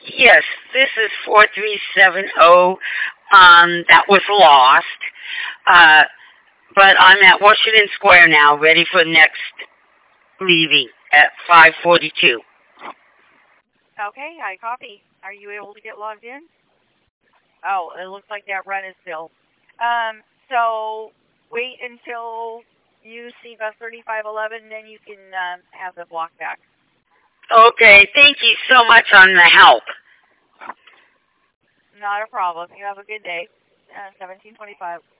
Yes, this is 4370. That was lost. Uh, but I'm at Washington Square now, ready for next leaving at 5:42. Okay, I copy. Are you able to get logged in? Oh, it looks like that run is filled. So wait until you see bus 3511, then you can have the block back. Okay, thank you so much on the help. Not a problem. You have a good day. 1725.